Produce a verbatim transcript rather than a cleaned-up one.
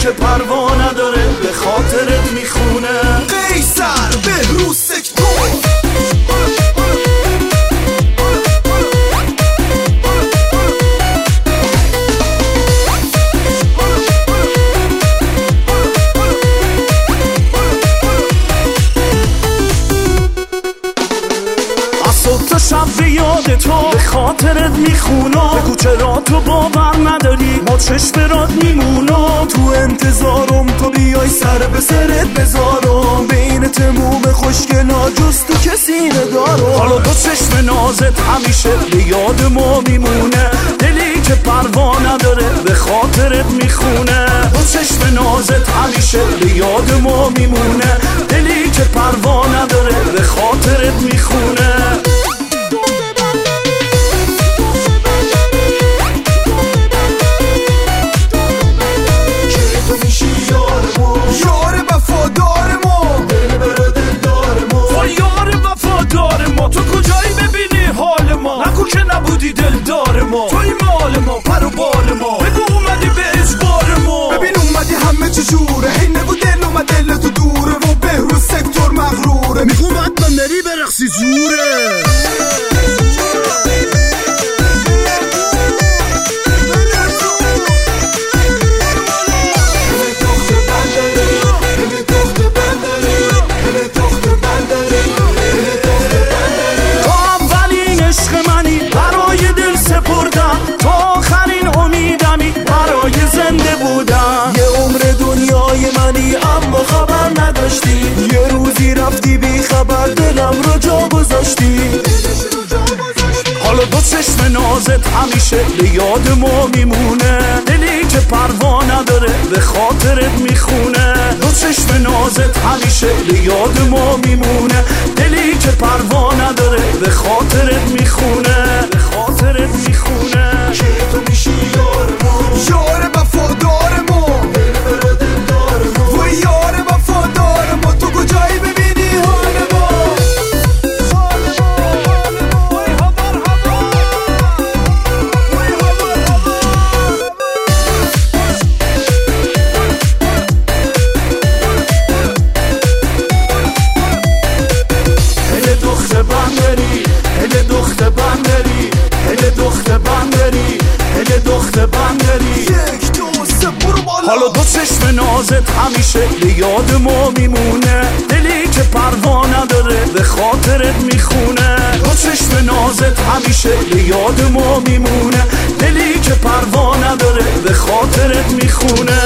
که پروا نداره به خاطرت میخونه. قیصر بهروز سکتور تا شب به یاد تو به خاطرت میخونم. بگو چرا تو باور نداری ما چشم رات میمونم. تو انتظارم تو بیای سر به سرت بذارم. بین تموم خوشگلا جز تو کسی ندارم. حالا دو چشم نازت همیشه به یاد ما میمونه. دلی که پروا نداره به خاطرت میخونه. دو چشم نازت همیشه به یاد ما میمونه. دلی که پروا نداره به خاطرت میخونه. دلدار ما توی مال ما پر و بال ما. بگو اومدی به اجبار ما. ببین اومدی همه چی جوره. هی نگو دل اومد دل تو دوره و بهروز سکتور مغروره. میگو باید با نری برقصی زوره. اما خبر نداشتی یه روزی رفتی بی خبر دلم رو جا گذاشتی. حالا دو چشم نازت همیشه به یاد ما میمونه. دلی که پروا نداره به خاطرت میخونه. دو چشم نازت همیشه به یاد ما میمونه. دلی که پروا نداره به خاطرت میخونه. به خاطرت میخونه. که تو میشی یار ما. یار وفادار ما. حالا دو چشم نازت همیشه به یاد ما میمونه. دلی که پروا نداره به خاطرت میخونه. دو چشم نازت همیشه به یاد ما میمونه. دلی که پروا نداره به خاطرت میخونه.